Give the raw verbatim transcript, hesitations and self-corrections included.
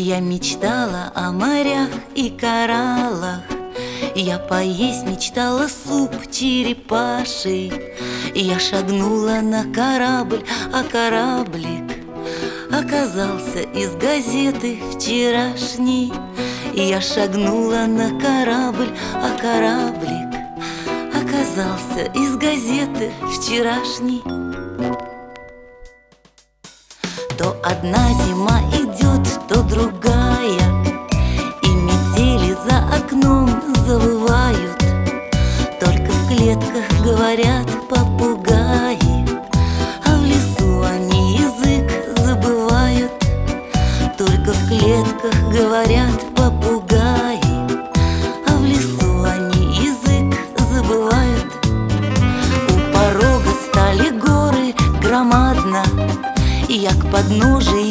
Я мечтала о морях и кораллах, я поесть мечтала суп черепаший. Я шагнула на корабль, а кораблик оказался из газеты вчерашней. Я шагнула на корабль, а кораблик оказался из газеты вчерашней. То одна зима идет, то другая, и метели за окном завывают. Только в клетках говорят попугаи, а в лесу они язык забывают. Только в клетках говорят попугаи, а в лесу они язык забывают. У порога стали горы громадно, я к подножию